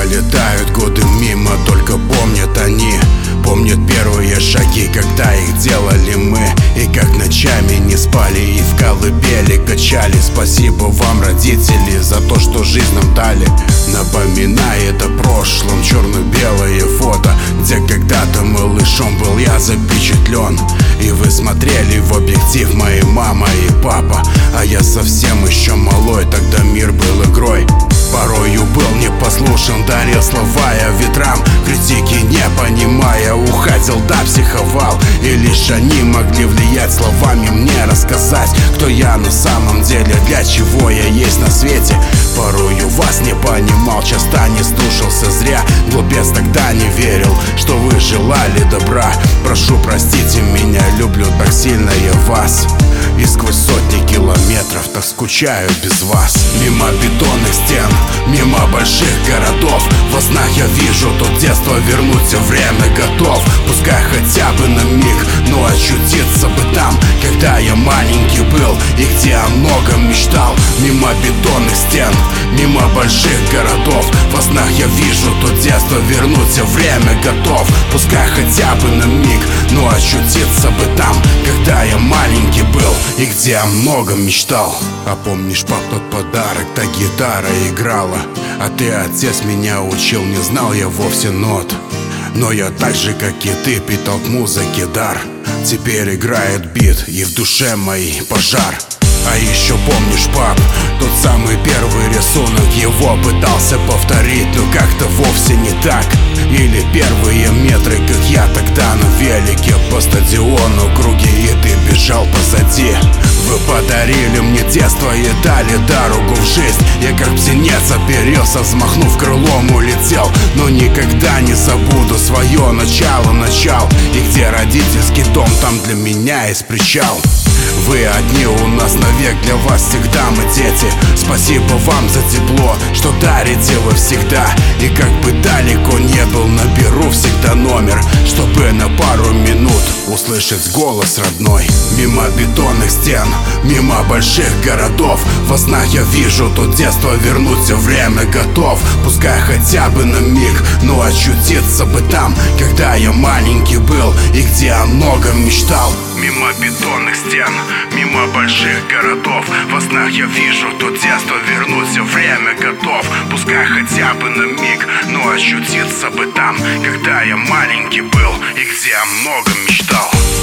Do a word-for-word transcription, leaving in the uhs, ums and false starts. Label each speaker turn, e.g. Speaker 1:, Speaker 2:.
Speaker 1: пролетают годы мимо, только помнят они. Помнят первые шаги, когда их делали мы. И как ночами не спали и в колыбели качали. Спасибо вам, родители, за то, что жизнь нам дали. Напоминает о прошлом черно-белое фото, где когда-то малышом был я запечатлен. И вы смотрели в объектив, мои мама и папа. А я совсем еще малой, тогда мир был игрой. Порою был непослушен, дарил слова я ветрам, критики не понимая, уходил, да, психовал. И лишь они могли влиять, словами мне рассказать, кто я на самом деле, для чего я есть на свете. Порою вас не понимал, часто не слушался зря. Глупец, тогда не верил, что вы желали добра. Прошу, простите меня, люблю так сильно я вас. И сквозь сотни километров так скучаю без вас. Мимо бетонных стен, мимо больших городов, во снах я вижу то детство, вернуть время готов. Пускай хотя бы на миг, но ощутиться бы там, когда я маленький был и где я много мечтал. Мимо бетонных стен, мимо больших городов, во снах я вижу то детство, вернуть время готов. Пускай хотя бы на миг, но ощутиться бы там, когда я маленький был и где я много мечтал. А помнишь, пап, тот подарок, та гитара играла, а ты, отец, меня учил, не знал я вовсе нот. Но я так же, как и ты, питал к музыке дар. Теперь играет бит, и в душе моей пожар. А еще помнишь, пап, тот самый первый рисунок, его пытался повторить, но как-то вовсе не так. Или первые метры, как я тогда на велике по стадиону круги, и ты бежал позади. Вы подарили мне детство и дали дорогу в жизнь. Я как птенец оперился, взмахнув крылом улетел. Но никогда не забуду свое начало, начал. И где родительский дом, там для меня есть причал. Вы одни у нас навек, для вас всегда мы дети. Спасибо вам за тепло, что дарите вы всегда. И как бы далеко не был, наберу всегда номер, чтобы на пару минут услышать голос родной. Мимо бетонных стен, мимо больших городов, во снах я вижу то детство, вернуть время готов. Пускай хотя бы на миг, но ощутиться бы там, когда я маленький был и где я много мечтал. Мимо бетонных стен, мимо больших городов, во снах я вижу то детство, вернуть время готов. Пускай хотя бы на миг, но ощутиться бы там, когда я маленький был и где я много мечтал.